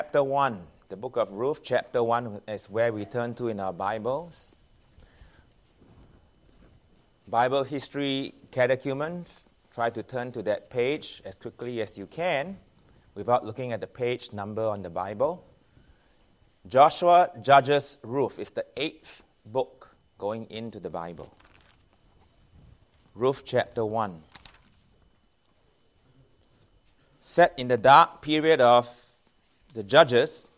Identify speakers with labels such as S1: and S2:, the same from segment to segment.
S1: Chapter 1, the book of Ruth, chapter 1 is where we turn to in our Bibles. Bible history catechumens, try to turn to that page as quickly as you can without looking at the page number on the Bible. Joshua, Judges, Ruth is the 8th book going into the Bible. Ruth chapter 1. Set in the dark period of the Judges,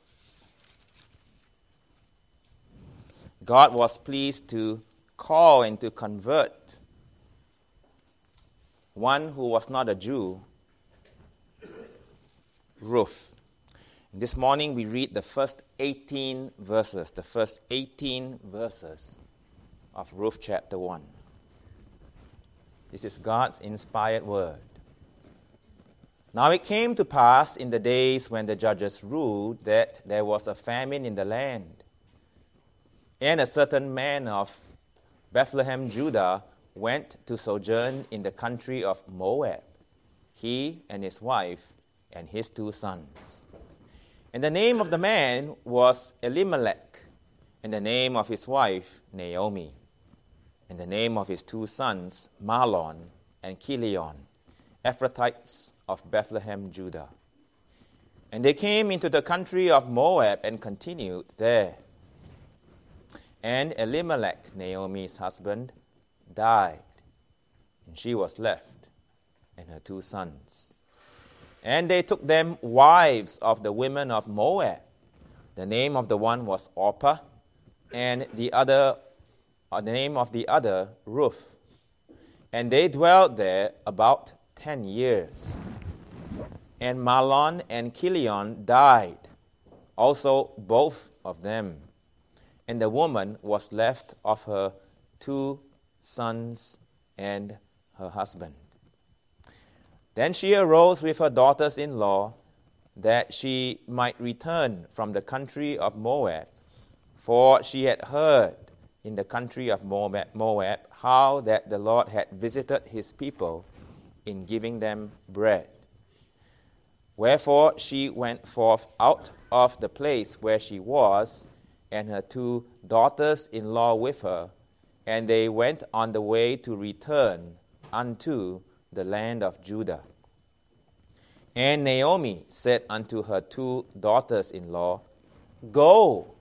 S1: God was pleased to call and to convert one who was not a Jew, Ruth. This morning we read the first 18 verses of Ruth chapter 1. This is God's inspired word. Now it came to pass in the days when the judges ruled that there was a famine in the land. And a certain man of Bethlehem, Judah, went to sojourn in the country of Moab, he and his wife and his 2 sons. And the name of the man was Elimelech, and the name of his wife Naomi, and the name of his 2 sons Mahlon and Chilion, Ephrathites of Bethlehem, Judah. And they came into the country of Moab and continued there. And Elimelech, Naomi's husband, died, and she was left, and her 2 sons. And they took them wives of the women of Moab. The name of the one was Orpah, and the name of the other Ruth. And they dwelt there about 10 years. And Mahlon and Chilion died, also both of them. And the woman was left of her 2 sons and her husband. Then she arose with her daughters-in-law, that she might return from the country of Moab, for she had heard in the country of Moab how that the Lord had visited his people in giving them bread. Wherefore she went forth out of the place where she was, and her 2 daughters-in-law with her, and they went on the way to return unto the land of Judah. And Naomi said unto her 2 daughters-in-law, Go,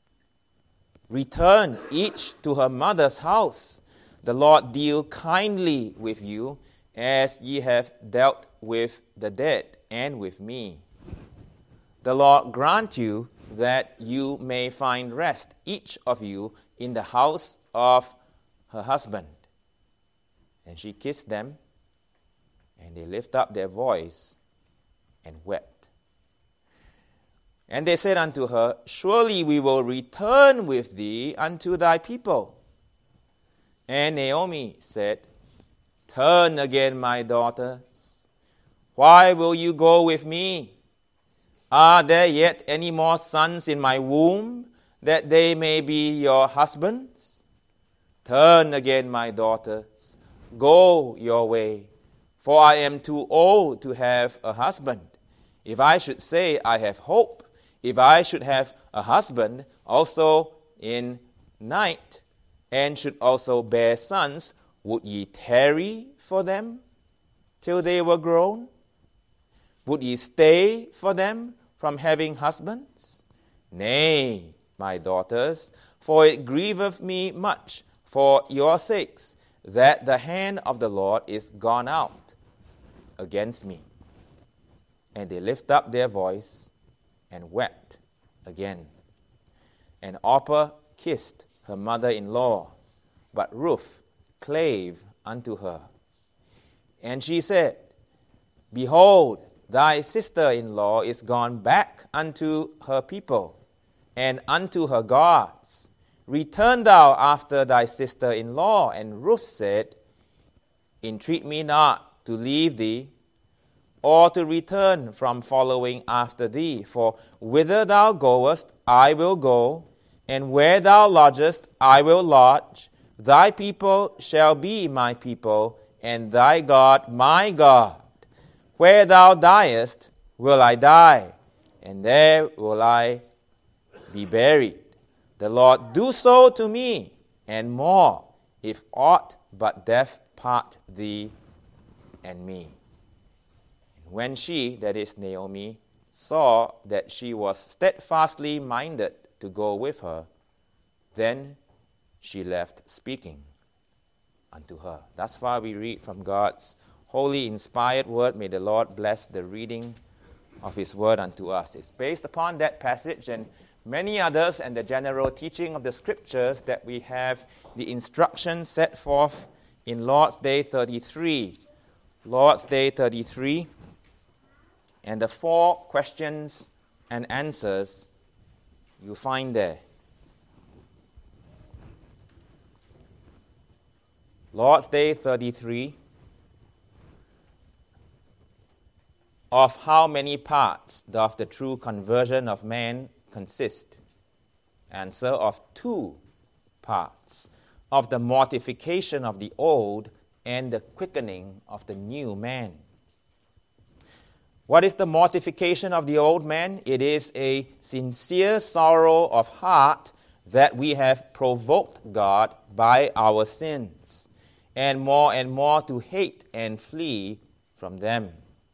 S1: return each to her mother's house. The Lord deal kindly with you, as ye have dealt with the dead and with me. The Lord grant you that you may find rest, each of you, in the house of her husband. And she kissed them, and they lifted up their voice and wept. And they said unto her, Surely we will return with thee unto thy people. And Naomi said, Turn again, my daughters. Why will you go with me? Are there yet any more sons in my womb, that they may be your husbands? Turn again, my daughters. Go your way, for I am too old to have a husband. If I should say I have hope, if I should have a husband also in night, and should also bear sons, would ye tarry for them till they were grown? Would ye stay for them from having husbands? Nay, my daughters, for it grieveth me much for your sakes, that the hand of the Lord is gone out against me. And they lift up their voice and wept again. And Orpah kissed her mother-in-law, but Ruth clave unto her. And she said, Behold, thy sister-in-law is gone back unto her people, and unto her gods. Return thou after thy sister-in-law. And Ruth said, Entreat me not to leave thee, or to return from following after thee. For whither thou goest, I will go, and where thou lodgest, I will lodge. Thy people shall be my people, and thy God my God. Where thou diest, will I die, and there will I be buried. The Lord do so to me, and more, if aught but death part thee and me. When she, that is Naomi, saw that she was steadfastly minded to go with her, then she left speaking unto her. Thus far we read from God's holy, inspired word. May the Lord bless the reading of His word unto us. It's based upon that passage and many others and the general teaching of the Scriptures that we have the instructions set forth in Lord's Day 33. Lord's Day 33, and the 4 questions and answers you find there. Lord's Day 33, of how many parts doth the true conversion of man consist? Answer: of 2 parts, of the mortification of the old and the quickening of the new man. What is the mortification of the old man? It is a sincere sorrow of heart that we have provoked God by our sins, and more to hate and flee from them.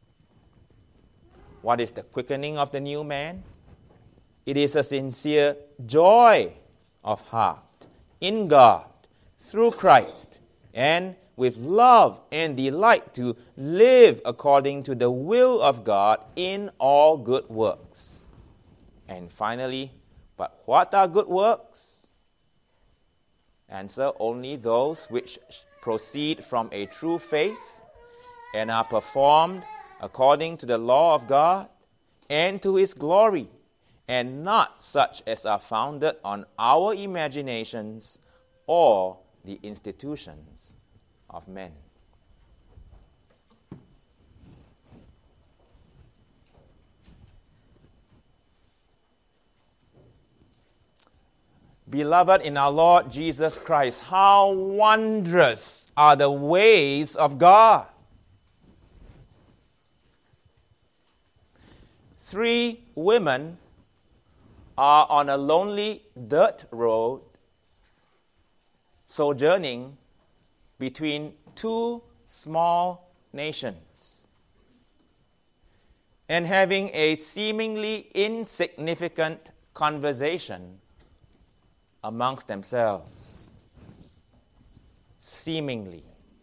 S1: What is the quickening of the new man? It is a sincere joy of heart in God through Christ, and with love and delight to live according to the will of God in all good works. And finally, but what are good works? Answer: only those which proceed from a true faith and are performed according to the law of God and to His glory, and not such as are founded on our imaginations or the institutions of men. Beloved in our Lord Jesus Christ, how wondrous are the ways of God. 3 women are on a lonely dirt road, sojourning between 2 small nations, and having a seemingly insignificant conversation amongst themselves. Seemingly.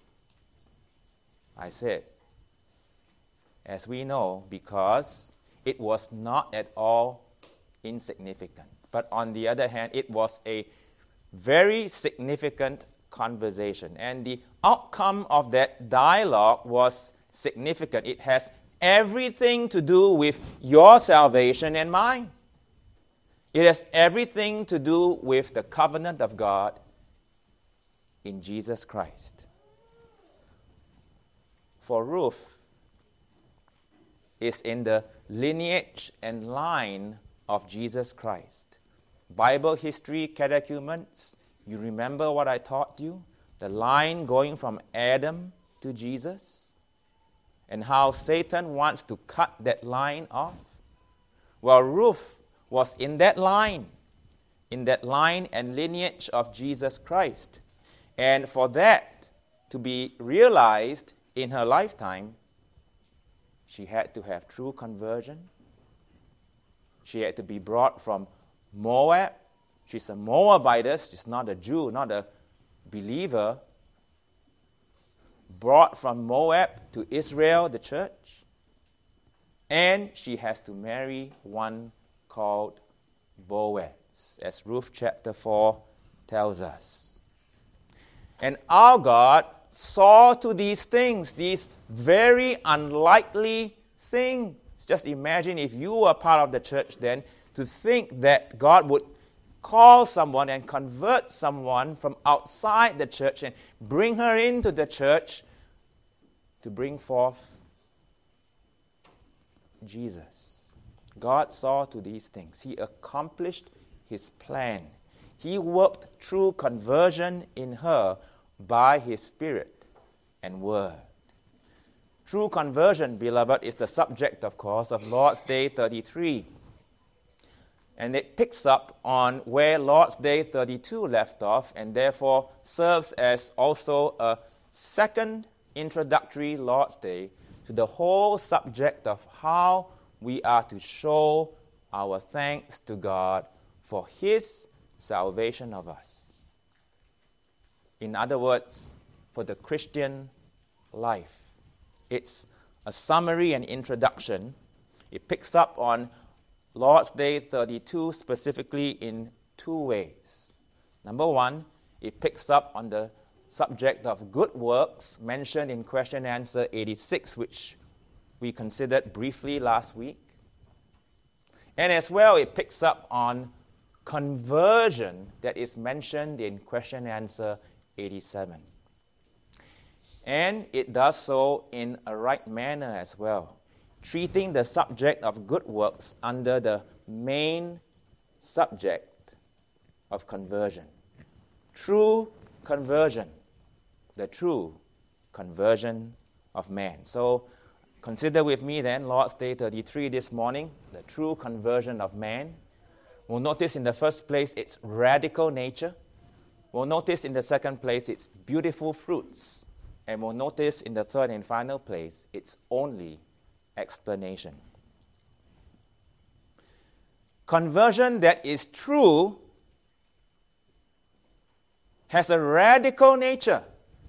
S1: I said, as we know, because it was not at all insignificant. But on the other hand, it was a very significant conversation. And the outcome of that dialogue was significant. It has everything to do with your salvation and mine. It has everything to do with the covenant of God in Jesus Christ. For Ruth is in the lineage and line of Jesus Christ. Bible history catechumens, you remember what I taught you? The line going from Adam to Jesus, and how Satan wants to cut that line off. Well, Ruth was in that line and lineage of Jesus Christ. And for that to be realized in her lifetime, she had to have true conversion. She had to be brought from Moab. She's a Moabitess. She's not a Jew, not a believer. Brought from Moab to Israel, the church. And she has to marry one called Boaz, as Ruth chapter 4 tells us. And our God saw to these things, these very unlikely things. Just imagine if you were part of the church then, to think that God would call someone and convert someone from outside the church and bring her into the church to bring forth Jesus. God saw to these things. He accomplished His plan. He worked true conversion in her by His Spirit and Word. True conversion, beloved, is the subject, of course, of Lord's Day 33. And it picks up on where Lord's Day 32 left off, and therefore serves as also a second introductory Lord's Day to the whole subject of how we are to show our thanks to God for His salvation of us. In other words, for the Christian life. It's a summary and introduction. It picks up on Lord's Day 32 specifically in two ways. Number one, it picks up on the subject of good works mentioned in question and answer 86, which we considered briefly last week. And as well, it picks up on conversion that is mentioned in question and answer 87. And it does so in a right manner as well, treating the subject of good works under the main subject of conversion. True conversion, the true conversion of man. So consider with me then Lord's Day 33 this morning, the true conversion of man. We'll notice in the first place its radical nature. We'll notice in the second place its beautiful fruits. And we'll notice in the third and final place its only explanation. Conversion that is true has a radical nature.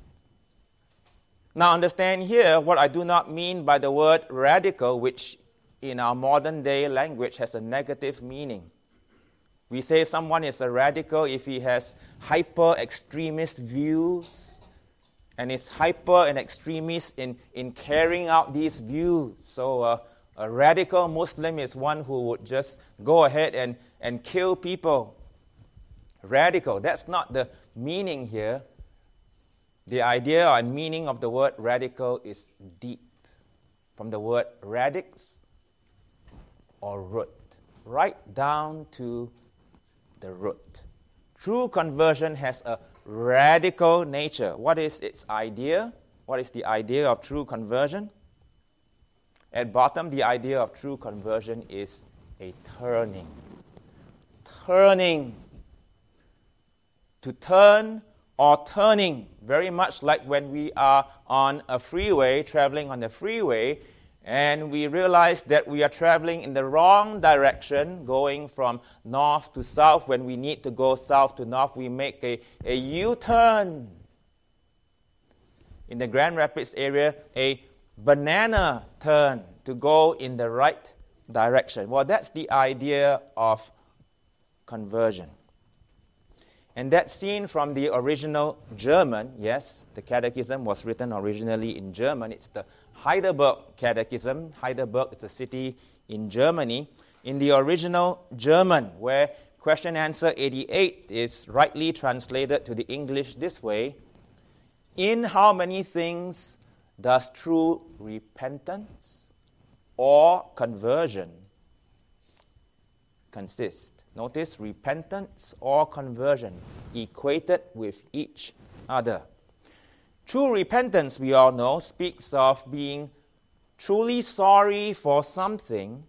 S1: Now understand here what I do not mean by the word radical, which in our modern day language has a negative meaning. We say someone is a radical if he has hyper-extremist views and is hyper and extremist in carrying out these views. So a radical Muslim is one who would just go ahead and kill people. Radical, that's not the meaning here. The idea and meaning of the word radical is deep. From the word radix or root, right down to the root. True conversion has a radical nature. What is its idea? What is the idea of true conversion? At bottom, the idea of true conversion is a turning. Turning. To turn or turning, very much like when we are on a freeway, traveling on the freeway, and we realize that we are traveling in the wrong direction, going from north to south. When we need to go south to north, we make a U-turn. In the Grand Rapids area, a banana turn to go in the right direction. Well, that's the idea of conversion. And that's seen from the original German. Yes, the Catechism was written originally in German. It's the Heidelberg Catechism. Heidelberg is a city in Germany. In the original German, where question and answer 88 is rightly translated to the English this way: in how many things does true repentance or conversion consist? Notice repentance or conversion equated with each other. True repentance, we all know, speaks of being truly sorry for something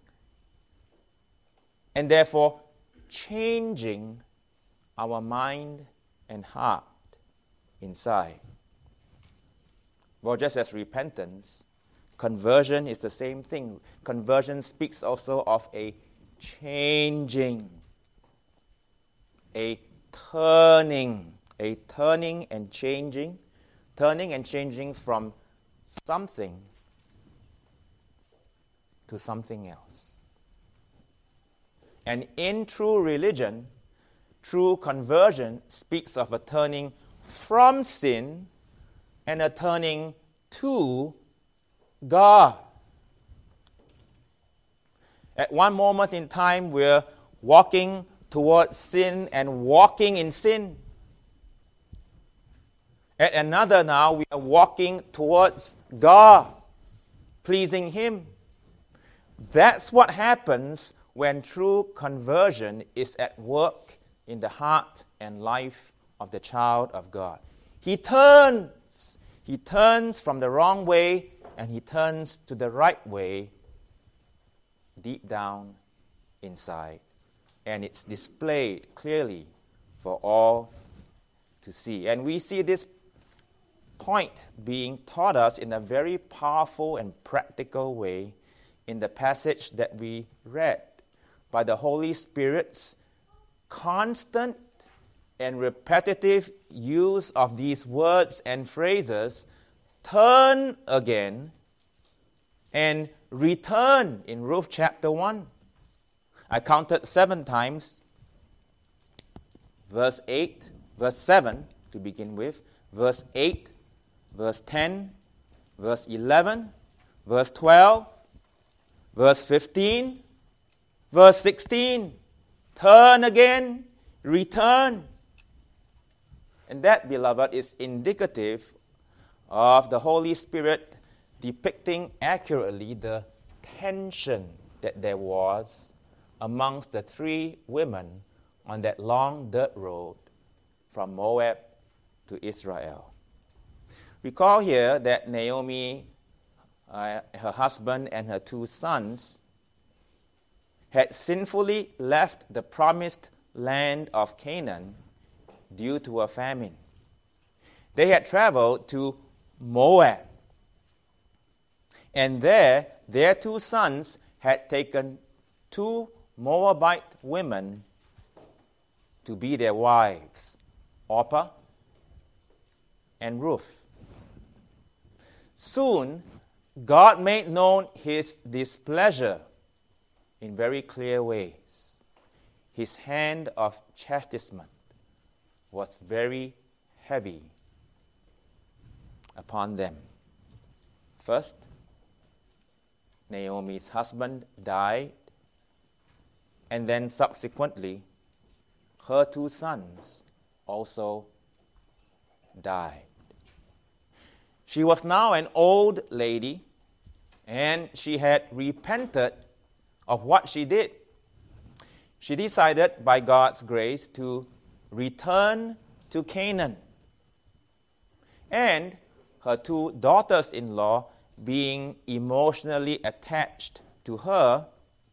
S1: and therefore changing our mind and heart inside. Well, just as repentance, conversion is the same thing. Conversion speaks also of a changing, a turning and changing from something to something else. And in true religion, true conversion speaks of a turning from sin and a turning to God. At one moment in time, we're walking towards sin and walking in sin. At another now, we are walking towards God, pleasing Him. That's what happens when true conversion is at work in the heart and life of the child of God. He turns from the wrong way and he turns to the right way deep down inside. And it's displayed clearly for all to see. And we see this point being taught us in a very powerful and practical way in the passage that we read, by the Holy Spirit's constant and repetitive use of these words and phrases. Turn again and return in Ruth chapter 1. I counted 7 times. Verse 8, verse 7 to begin with, verse 8, verse 10, verse 11, verse 12, verse 15, verse 16. Turn again, return. And that, beloved, is indicative of the Holy Spirit depicting accurately the tension that there was amongst the 3 women on that long dirt road from Moab to Israel. Recall here that Naomi, her husband, and her 2 sons had sinfully left the promised land of Canaan due to a famine. They had traveled to Moab, and there their 2 sons had taken 2 Moabite women to be their wives, Orpah and Ruth. Soon, God made known his displeasure in very clear ways. His hand of chastisement was very heavy upon them. First, Naomi's husband died, and then subsequently, her 2 sons also died. She was now an old lady, and she had repented of what she did. She decided, by God's grace, to return to Canaan. And her 2 daughters-in-law, being emotionally attached to her,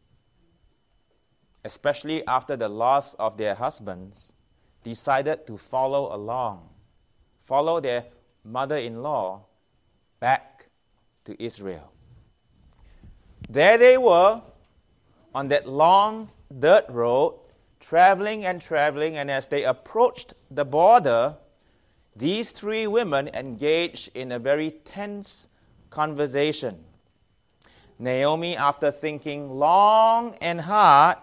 S1: especially after the loss of their husbands, decided to follow their mother-in-law back to Israel. There they were on that long dirt road, traveling, and as they approached the border, these 3 women engaged in a very tense conversation. Naomi, after thinking long and hard,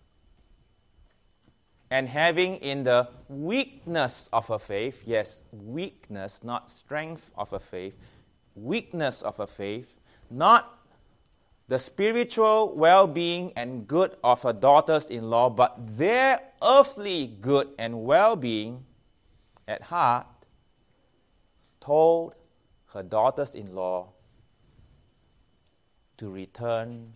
S1: and having in the weakness of her faith, yes, weakness, not strength of her faith, weakness of her faith, not the spiritual well-being and good of her daughters-in-law, but their earthly good and well-being at heart, told her daughters-in-law to return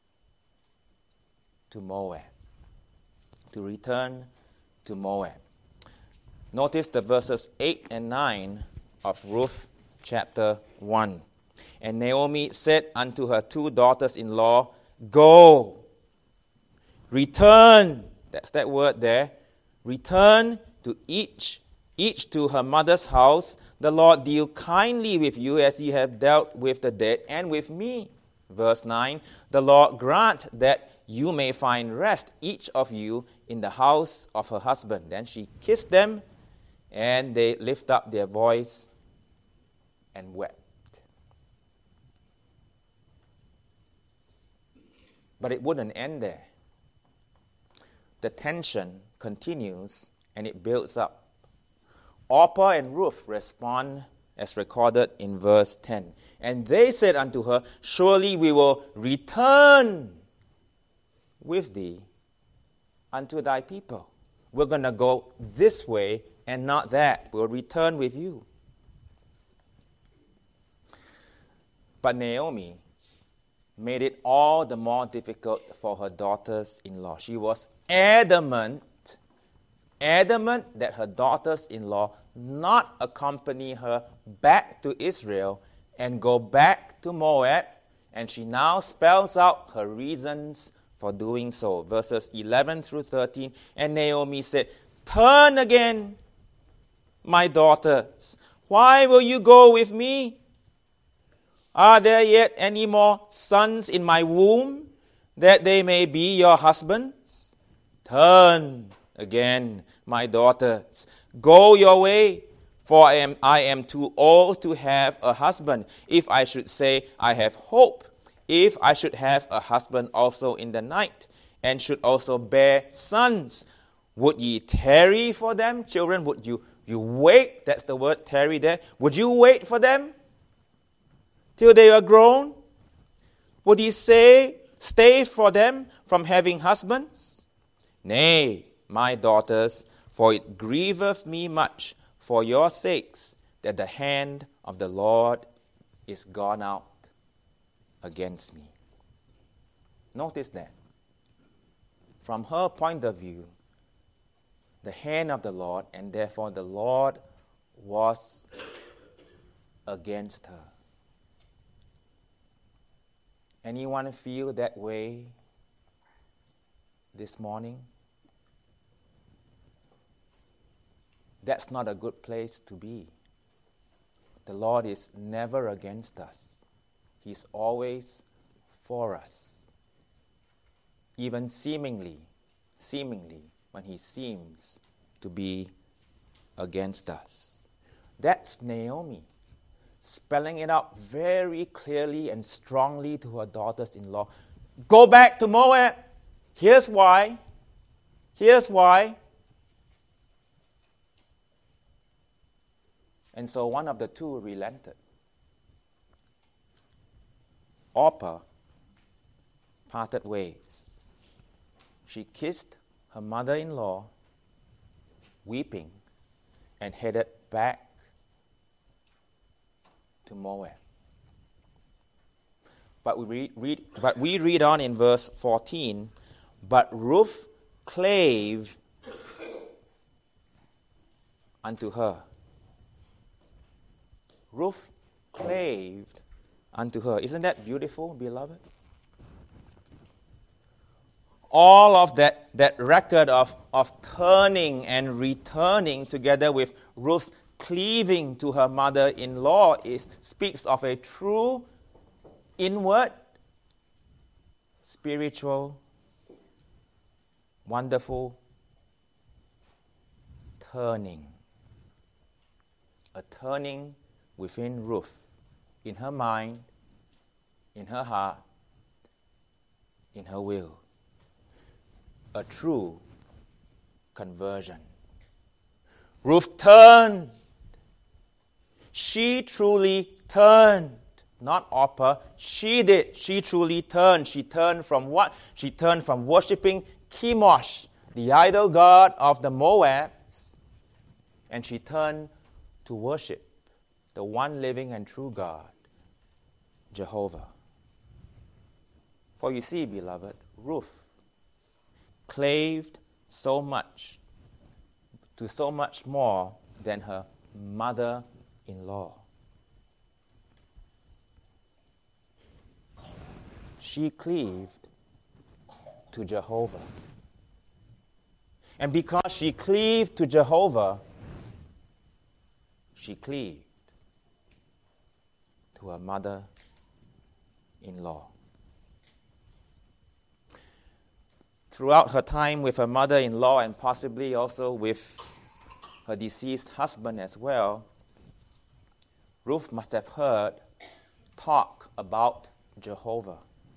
S1: to Moab. To return to Moab. Notice the verses 8 and 9 of Ruth chapter 1. And Naomi said unto her 2 daughters-in-law, Go, return, that's that word there, return to each to her mother's house. The Lord deal kindly with you as ye have dealt with the dead and with me. Verse 9, the Lord grant that you may find rest, each of you, in the house of her husband. Then she kissed them, and they lift up their voice and wept. But it wouldn't end there. The tension continues, and it builds up. Orpah and Ruth respond as recorded in verse 10. And they said unto her, Surely we will return with thee unto thy people. We're going to go this way and not that. We'll return with you. But Naomi made it all the more difficult for her daughters-in-law. She was adamant that her daughters-in-law not accompany her back to Israel and go back to Moab. And she now spells out her reasons for doing so. Verses 11 through 13. And Naomi said, "Turn again, my daughters. Why will you go with me? Are there yet any more sons in my womb, that they may be your husbands? Turn again, my daughters. Go your way, for I am too old to have a husband. If I should say, I have hope, if I should have a husband also in the night, and should also bear sons, would ye tarry for them?" Children, would you wait? That's the word, tarry there. Would you wait for them till they are grown? Would ye stay for them from having husbands? Nay, my daughters, for it grieveth me much for your sakes that the hand of the Lord is gone out against me. Notice that. From her point of view, the hand of the Lord, and therefore the Lord was against her. Anyone feel that way this morning? That's not a good place to be. The Lord is never against us. He's always for us. Even seemingly, when He seems to be against us. That's Naomi, spelling it out very clearly and strongly to her daughters-in-law. Go back to Moab. Here's why. And so one of the two relented. Orpah parted ways. She kissed her mother-in-law, weeping, and headed back to Moab. But we read on in verse 14, but Ruth clave unto her. Ruth claved unto her. Isn't that beautiful, beloved? All of that record of turning and returning together with Ruth's cleaving to her mother-in-law speaks of a true inward, spiritual, wonderful turning. A turning within Ruth, in her mind, in her heart, in her will. A true conversion. Ruth turned. She truly turned. Not Orpah. She did. She truly turned. She turned from what? She turned from worshipping Chemosh, the idol god of the Moabs, and she turned to worship the one living and true God, Jehovah. For you see, beloved, Ruth claved so much to so much more than her mother-in-law. She cleaved to Jehovah. And because she cleaved to Jehovah, she cleaved to her mother-in-law. Throughout her time with her mother-in-law, and possibly also with her deceased husband as well, Ruth must have heard talk about Jehovah.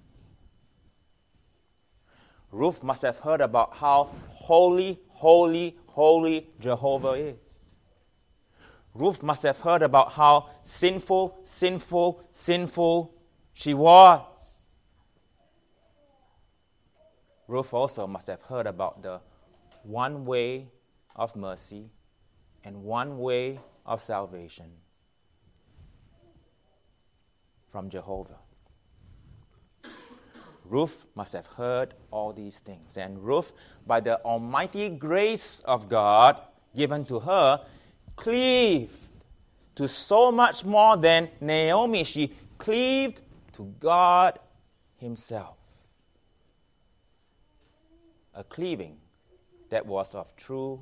S1: Ruth must have heard about how holy, holy, holy Jehovah is. Ruth must have heard about how sinful, sinful, sinful she was. Ruth also must have heard about the one way of mercy and one way of salvation from Jehovah. Ruth must have heard all these things. And Ruth, by the almighty grace of God given to her, cleaved to so much more than Naomi. She cleaved to God Himself. A cleaving that was of true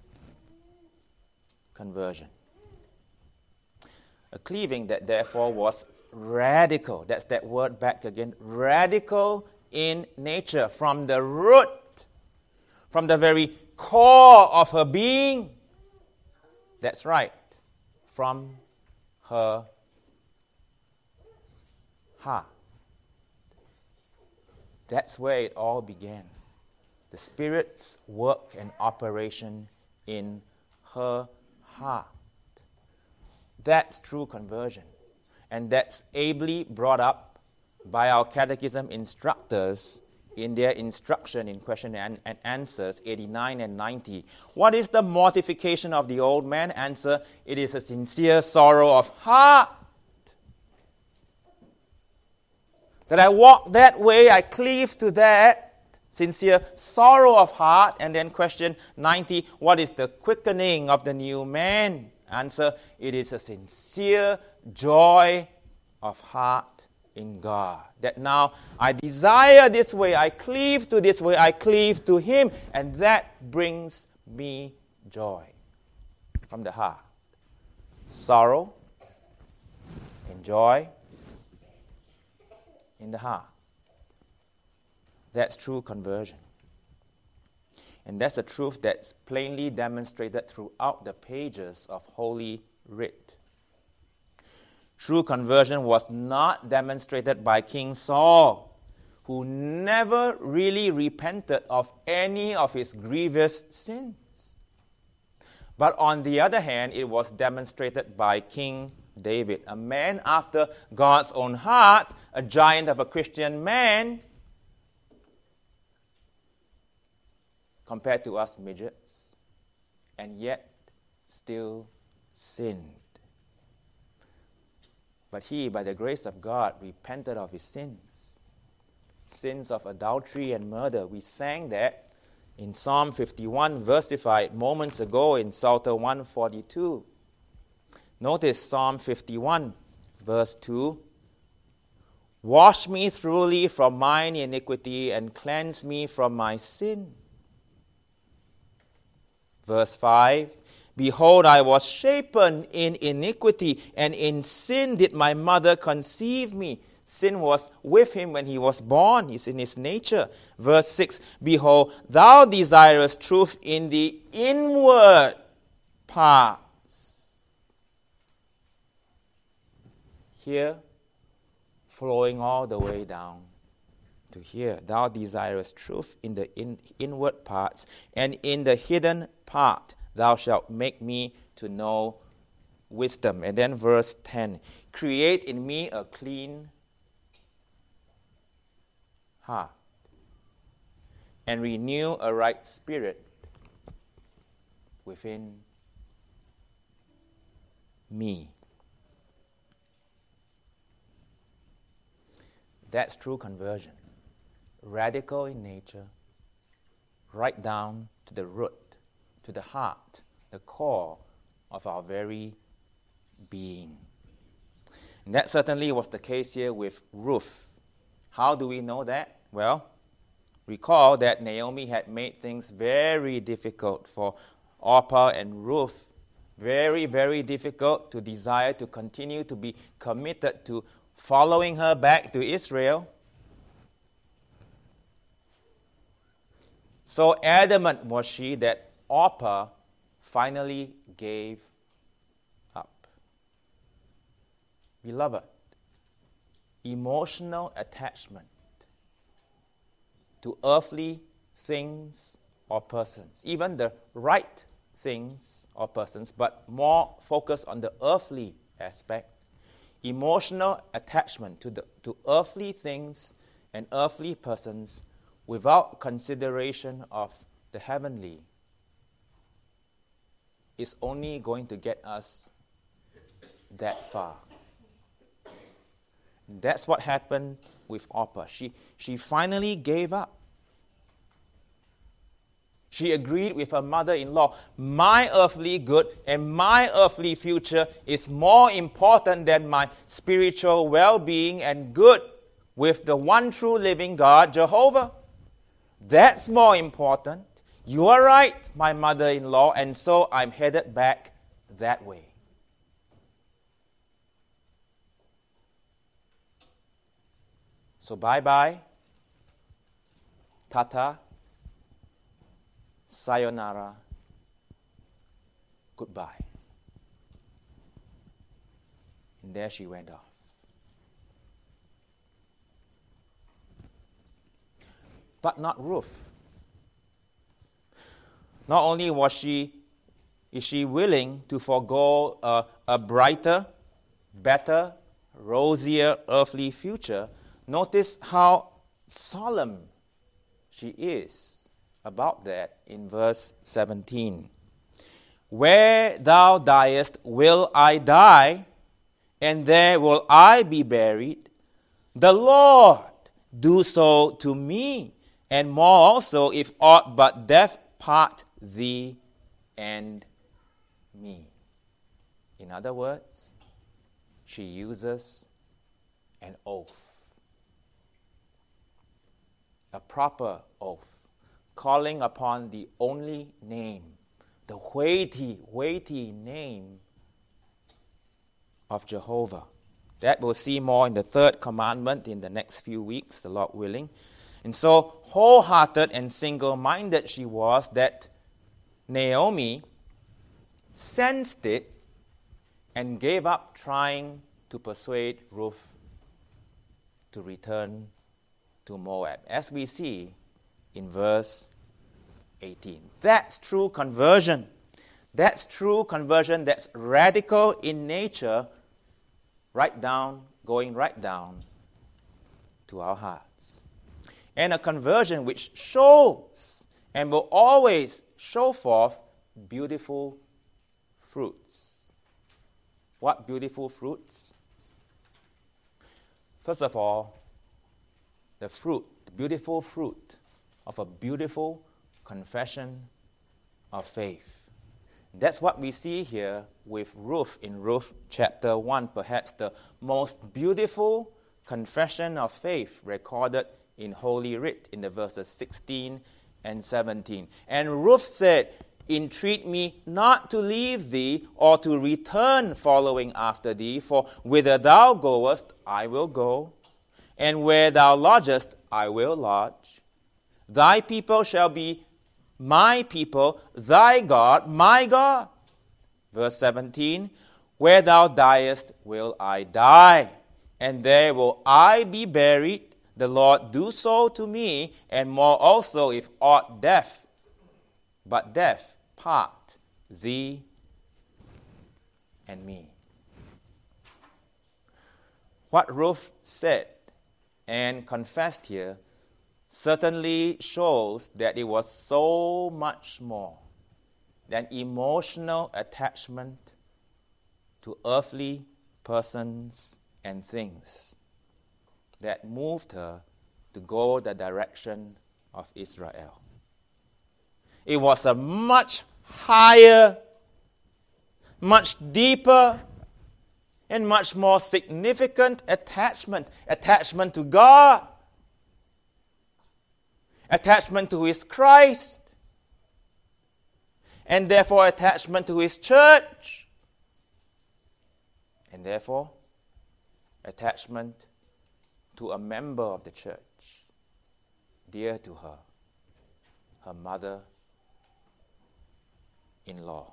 S1: conversion. A cleaving that therefore was radical. That's that word back again. Radical in nature, from the root, from the very core of her being. That's right, from her heart. That's where it all began. The Spirit's work and operation in her heart. That's true conversion. And that's ably brought up by our catechism instructors in their instruction in question and answers 89 and 90. What is the mortification of the old man? Answer, it is a sincere sorrow of heart. That I walk that way, I cleave to that sincere sorrow of heart. And then question 90, what is the quickening of the new man? Answer, it is a sincere joy of heart in God. That now I desire this way, I cleave to this way, I cleave to Him, and that brings me joy from the heart. Sorrow and joy in the heart. That's true conversion. And that's a truth that's plainly demonstrated throughout the pages of Holy Writ. True conversion was not demonstrated by King Saul, who never really repented of any of his grievous sins. But on the other hand, it was demonstrated by King David, a man after God's own heart, a giant of a Christian man, compared to us midgets, and yet still sinned. But he, by the grace of God, repented of his sins. Sins of adultery and murder. We sang that in Psalm 51, versified moments ago in Psalter 142. Notice Psalm 51, verse 2. Wash me thoroughly from mine iniquity and cleanse me from my sin. Verse 5. Behold, I was shapen in iniquity, and in sin did my mother conceive me. Sin was with him when he was born. It's in his nature. Verse 6. Behold, thou desirest truth in the inward parts. Here, flowing all the way down to here. Thou desirest truth in the inward parts, and in the hidden part thou shalt make me to know wisdom. And then verse 10. Create in me a clean heart, and renew a right spirit within me. That's true conversion. Radical in nature, right down to the root, to the heart, the core of our very being. And that certainly was the case here with Ruth. How do we know that? Well, recall that Naomi had made things very difficult for Orpah and Ruth. Very, very difficult to desire to continue to be committed to following her back to Israel. So adamant was she that Orpah finally gave up. Beloved, emotional attachment to earthly things or persons, even the right things or persons, but more focus on the earthly aspect. Emotional attachment to earthly things and earthly persons without consideration of the heavenly is only going to get us that far. That's what happened with Orpah. She finally gave up. She agreed with her mother-in-law. My earthly good and my earthly future is more important than my spiritual well-being and good with the one true living God, Jehovah. That's more important. You are right, my mother-in-law, and so I'm headed back that way. So bye-bye, tata, sayonara, goodbye. And there she went off. But not Ruth. Not only is she willing to forego a brighter, better, rosier earthly future, notice how solemn she is about that in verse 17. Where thou diest will I die, and there will I be buried. The Lord do so to me, and more also, if aught but death part thee and me. In other words, she uses an oath. A proper oath, calling upon the only name, the weighty name of Jehovah. That we'll see more in the third commandment in the next few weeks, the Lord willing. And so wholehearted and single-minded she was that Naomi sensed it and gave up trying to persuade Ruth to return to Moab, as we see in verse 18. That's true conversion. That's true conversion that's radical in nature, going right down to our hearts. And a conversion which shows and will always show forth beautiful fruits. What beautiful fruits? First of all, the beautiful fruit of a beautiful confession of faith. That's what we see here with Ruth in Ruth chapter 1, perhaps the most beautiful confession of faith recorded in Holy Writ in the verses 16 and 17. And Ruth said, entreat me not to leave thee or to return following after thee, for whither thou goest, I will go, and where thou lodgest, I will lodge. Thy people shall be my people, thy God, my God. Verse 17, where thou diest will I die, and there will I be buried. The Lord do so to me, and more also, if aught death part thee and me. What Ruth said and confessed here certainly shows that it was so much more than emotional attachment to earthly persons and things that moved her to go the direction of Israel. It was a much higher, much deeper, and much more significant attachment to God, attachment to His Christ, and therefore attachment to His church, and therefore attachment to a member of the church dear to her, her mother-in-law.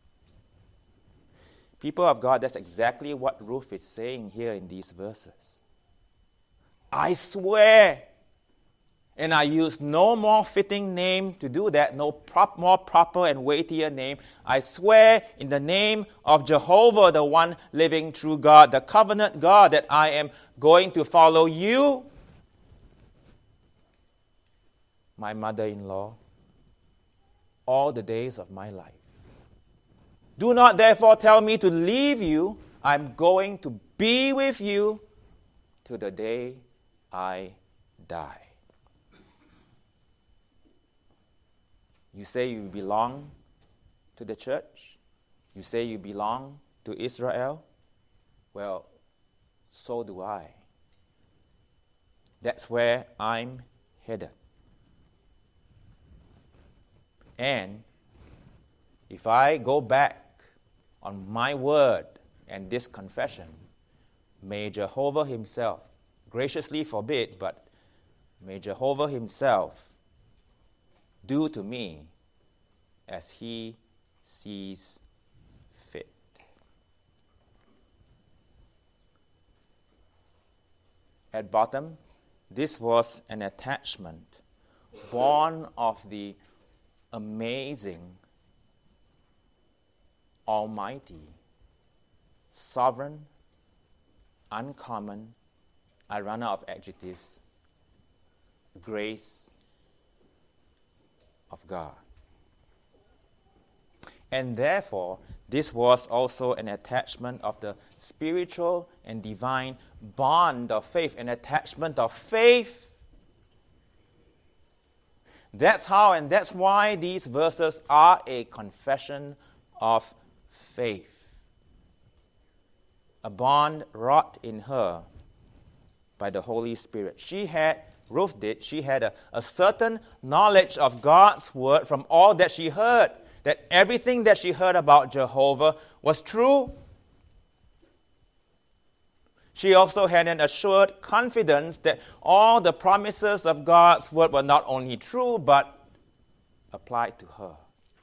S1: People of God, that's exactly what Ruth is saying here in these verses. I swear, and I use no more fitting name to do that, no more proper and weightier name. I swear in the name of Jehovah, the one living true God, the covenant God, that I am going to follow you, my mother-in-law, all the days of my life. Do not therefore tell me to leave you. I'm going to be with you till the day I die. You say you belong to the church? You say you belong to Israel? Well, so do I. That's where I'm headed. And if I go back on my word and this confession, may Jehovah himself graciously forbid, but may Jehovah himself do to me as he sees fit. At bottom, this was an attachment born of the amazing, almighty, sovereign, uncommon, I run out of adjectives, grace of God. And therefore, this was also an attachment of the spiritual and divine bond of faith, an attachment of faith. That's how and that's why these verses are a confession of faith. A bond wrought in her by the Holy Spirit. Ruth had a certain knowledge of God's word from all that she heard, that everything that she heard about Jehovah was true. She also had an assured confidence that all the promises of God's word were not only true, but applied to her.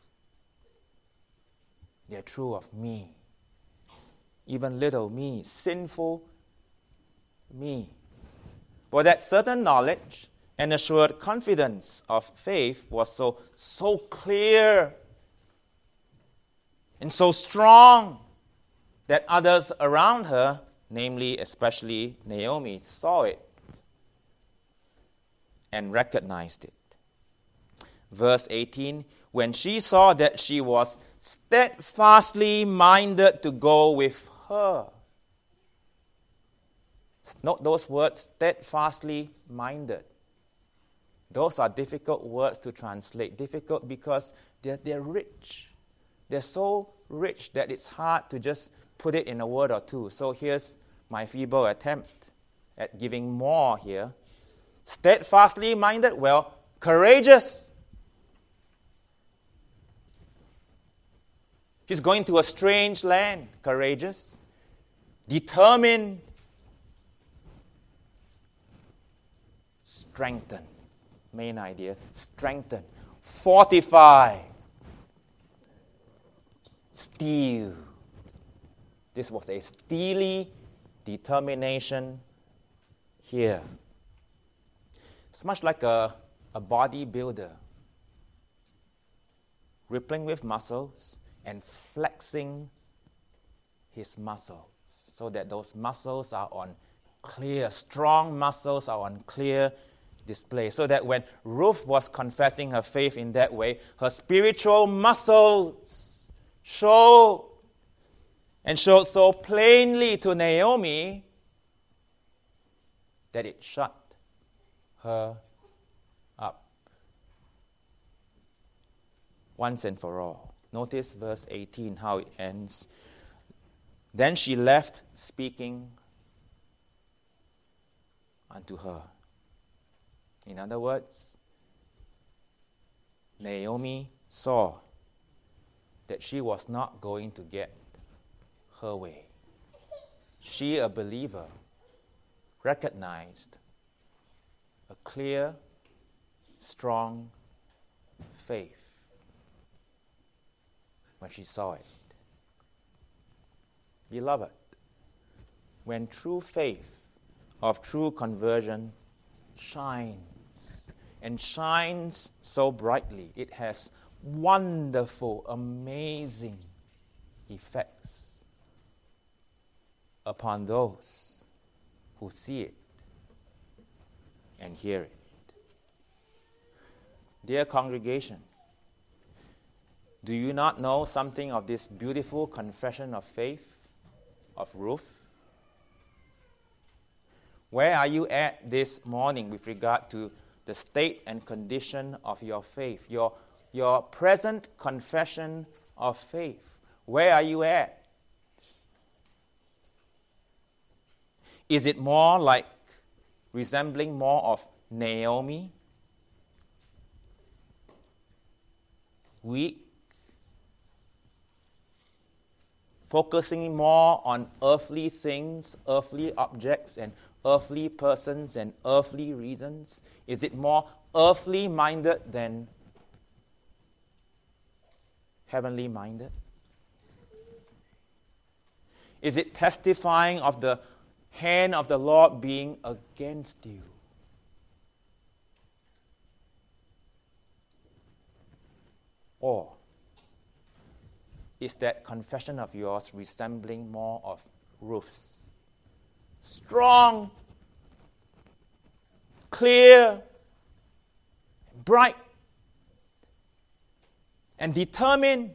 S1: They're true of me, even little me, sinful me. For that certain knowledge and assured confidence of faith was so clear and so strong that others around her, namely especially Naomi, saw it and recognized it. Verse 18, when she saw that she was steadfastly minded to go with her. Note those words, steadfastly minded. Those are difficult words to translate. Difficult because they're rich. They're so rich that it's hard to just put it in a word or two. So here's my feeble attempt at giving more here. Steadfastly minded, well, courageous. She's going to a strange land, courageous. Determined. Strengthen. Main idea, strengthen. Fortify. Steel. This was a steely determination here. It's much like a bodybuilder rippling with muscles and flexing his muscles so that those muscles are on clear, strong muscles are on clear display. So that when Ruth was confessing her faith in that way, her spiritual muscles showed so plainly to Naomi that it shut her up once and for all. Notice verse 18, how it ends. Then she left speaking unto her. In other words, Naomi saw that she was not going to get her way. She, a believer, recognized a clear, strong faith when she saw it. Beloved, when true faith of true conversion shines, and shines so brightly, it has wonderful, amazing effects upon those who see it and hear it. Dear congregation, do you not know something of this beautiful confession of faith of Ruth? Where are you at this morning with regard to the state and condition of your faith, your your present confession of faith? Where are you at? Is it more like resembling more of Naomi? Weak, focusing more on earthly things, earthly objects, and earthly persons and earthly reasons? Is it more earthly minded than heavenly minded? Is it testifying of the hand of the Lord being against you? Or is that confession of yours resembling more of Ruth's? Strong, clear, bright, and determined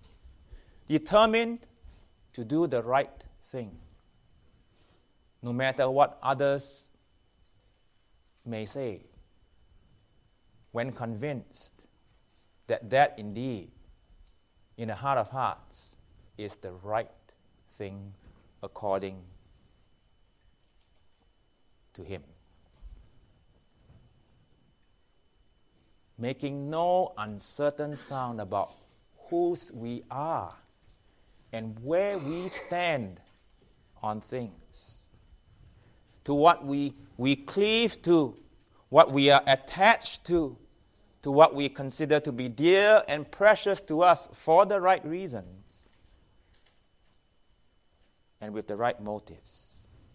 S1: to do the right thing, no matter what others may say, when convinced that indeed, in the heart of hearts, is the right thing according to Him. Making no uncertain sound about whose we are and where we stand on things, to what we cleave to, what we are attached to what we consider to be dear and precious to us for the right reasons and with the right motives.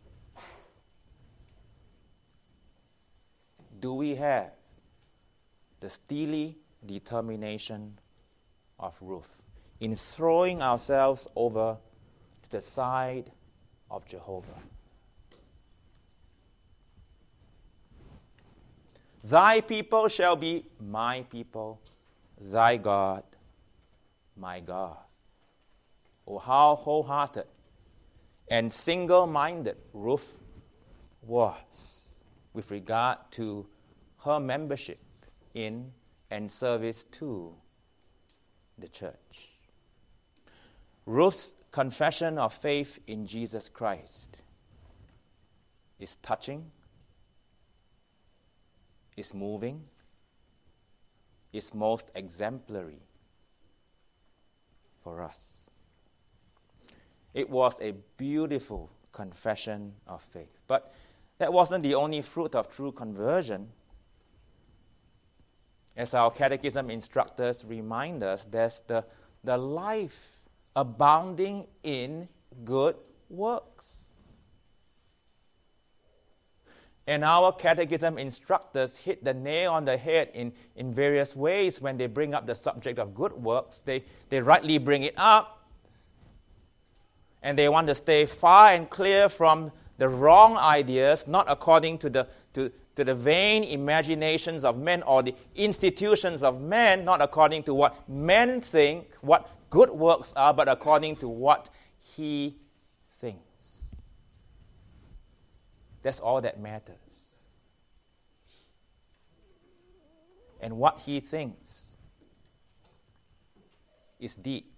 S1: Do we have the steely determination of Ruth in throwing ourselves over to the side of Jehovah? Thy people shall be my people, thy God, my God. Oh, how wholehearted and single-minded Ruth was with regard to her membership in and service to the church. Ruth's confession of faith in Jesus Christ is touching, is moving, is most exemplary for us. It was a beautiful confession of faith. But that wasn't the only fruit of true conversion. As our catechism instructors remind us, there's the life abounding in good works. And our catechism instructors hit the nail on the head in various ways when they bring up the subject of good works. They rightly bring it up, and they want to stay far and clear from the wrong ideas, not according to the vain imaginations of men or the institutions of men, not according to what men think, what good works are, but according to what he thinks. That's all that matters. And what he thinks is deep.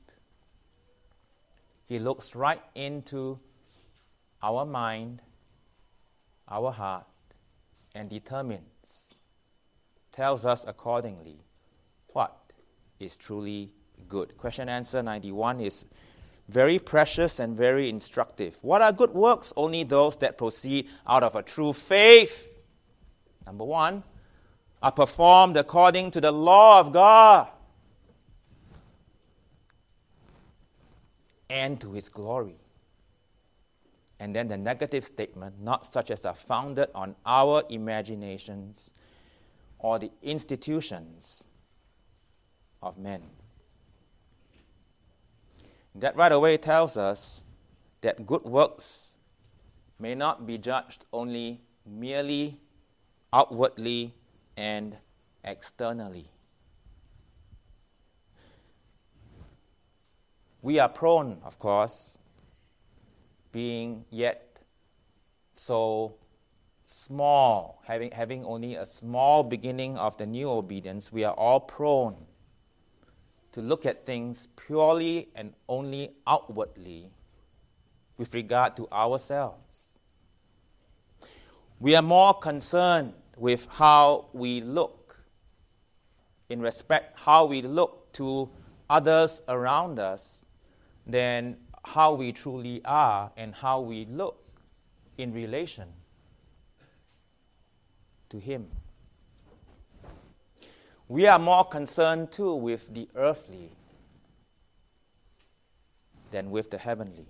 S1: He looks right into our mind, our heart, and determines, tells us accordingly what is truly good. Question answer 91 is very precious and very instructive. What are good works? Only those that proceed out of a true faith. Number one, are performed according to the law of God and to His glory. And then the negative statement, not such as are founded on our imaginations or the institutions of men. That right away tells us that good works may not be judged only merely outwardly and externally. We are prone, of course, being yet so small, having only a small beginning of the new obedience, we are all prone to look at things purely and only outwardly with regard to ourselves. We are more concerned with how we look, in respect how we look to others around us, than how we truly are and how we look in relation to Him. We are more concerned too with the earthly than with the heavenly.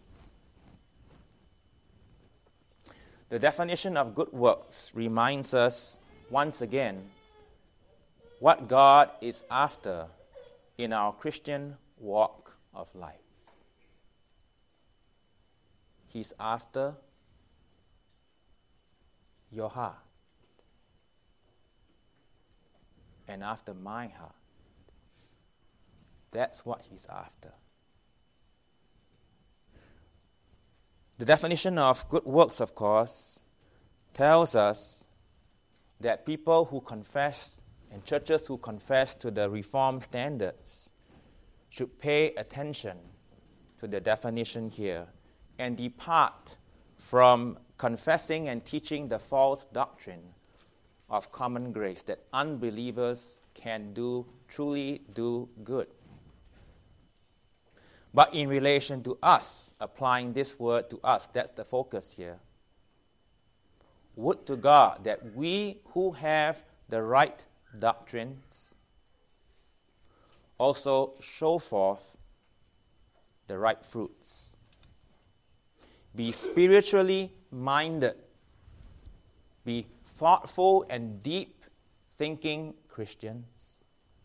S1: The definition of good works reminds us once again what God is after in our Christian walk of life. He's after your heart and after my heart. That's what He's after. The definition of good works, of course, tells us that people who confess and churches who confess to the Reformed standards should pay attention to the definition here and depart from confessing and teaching the false doctrine of common grace, that unbelievers can truly do good. But in relation to us, applying this word to us, that's the focus here. Would to God that we who have the right doctrines also show forth the right fruits. Be spiritually minded. Be thoughtful and deep thinking Christians.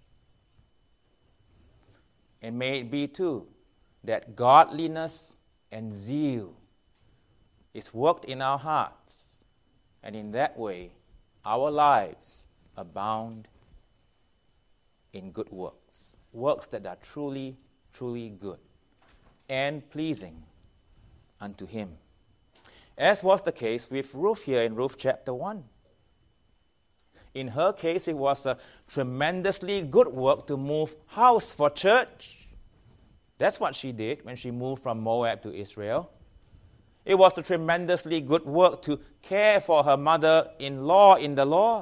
S1: And may it be too that godliness and zeal is worked in our hearts, and in that way our lives abound in good works, works that are truly, truly good and pleasing unto Him. As was the case with Ruth here in Ruth chapter 1. In her case, it was a tremendously good work to move house for church. That's what she did when she moved from Moab to Israel. It was a tremendously good work to care for her mother-in-law in the Lord.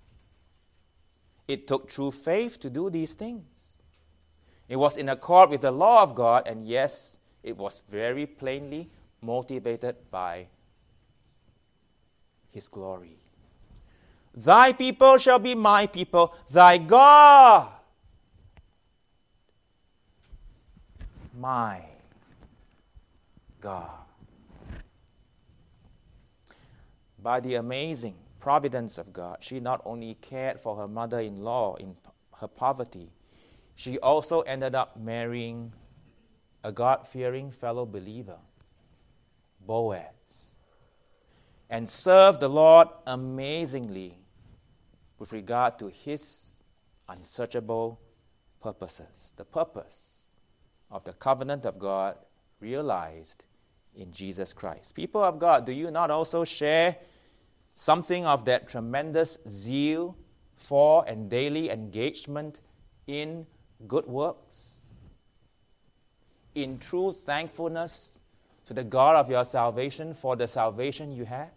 S1: It took true faith to do these things. It was in accord with the law of God, and yes, it was very plainly motivated by His glory. Thy people shall be my people, thy God my God. By the amazing providence of God, she not only cared for her mother-in-law in her poverty, she also ended up marrying a God-fearing fellow believer, Boaz, and served the Lord amazingly with regard to His unsearchable purposes, the purpose of the covenant of God realized in Jesus Christ. People of God, do you not also share something of that tremendous zeal for and daily engagement in good works? In true thankfulness to the God of your salvation for the salvation you have?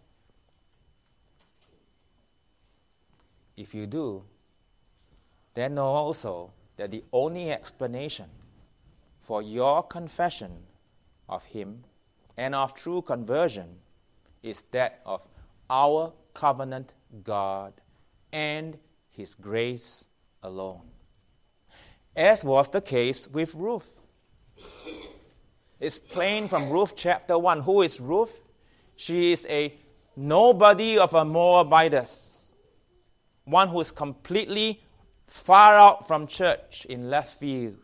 S1: If you do, then know also that the only explanation for your confession of Him and of true conversion is that of our covenant God and His grace alone. As was the case with Ruth. It's plain from Ruth chapter 1. Who is Ruth? She is a nobody of a Moabitess, one who is completely far out from church in left field.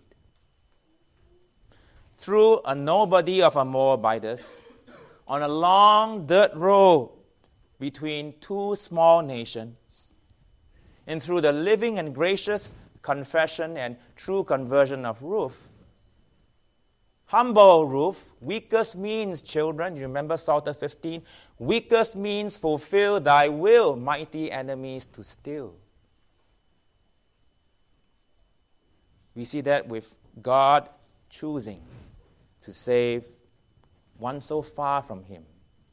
S1: Through a nobody of a Moabitess, on a long dirt road between two small nations, and through the living and gracious confession and true conversion of Ruth, humble Ruth, weakest means, children, you remember Psalter 15? Weakest means fulfill thy will, mighty enemies to still. We see that with God choosing to save one so far from Him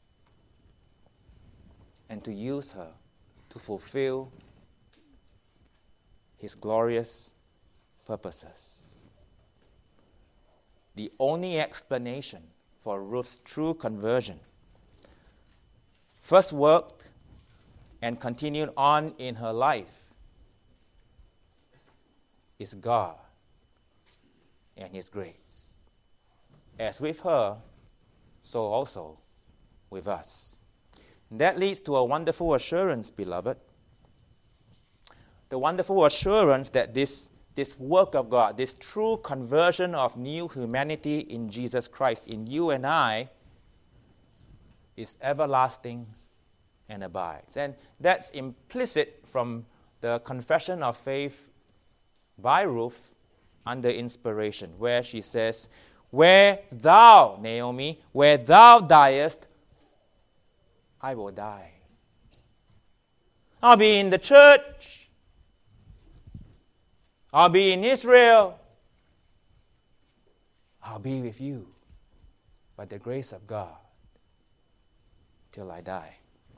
S1: and to use her to fulfill His glorious purposes. The only explanation for Ruth's true conversion first worked and continued on in her life is God and His grace. As with her, so also with us. And that leads to a wonderful assurance, beloved. The wonderful assurance that this work of God, this true conversion of new humanity in Jesus Christ, in you and I, is everlasting and abides. And that's implicit from the confession of faith by Ruth under inspiration, where she says, "Where thou, Naomi, where thou diest, I will die. I'll be in the church. I'll be in Israel. I'll be with you by the grace of God till I die."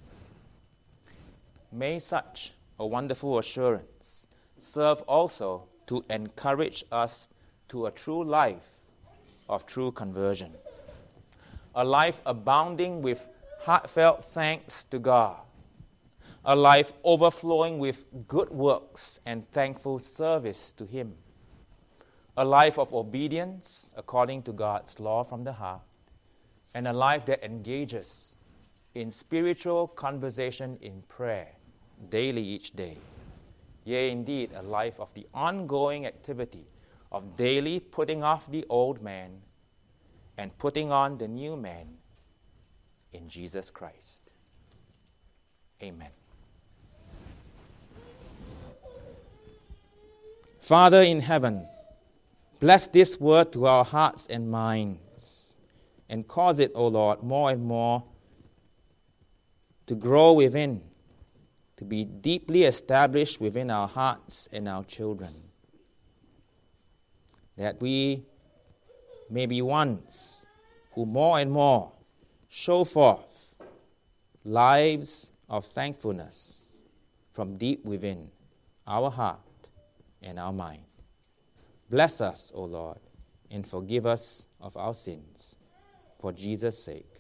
S1: May such a wonderful assurance serve also to encourage us to a true life of true conversion, a life abounding with heartfelt thanks to God, a life overflowing with good works and thankful service to Him, a life of obedience according to God's law from the heart, and a life that engages in spiritual conversation in prayer daily each day. Yea, indeed, a life of the ongoing activity of daily putting off the old man and putting on the new man in Jesus Christ. Amen. Father in heaven, bless this word to our hearts and minds, and cause it, O Lord, more and more to grow within, to be deeply established within our hearts and our children, that we may be ones who more and more show forth lives of thankfulness from deep within our heart and our mind. Bless us, O Lord, and forgive us of our sins, for Jesus' sake.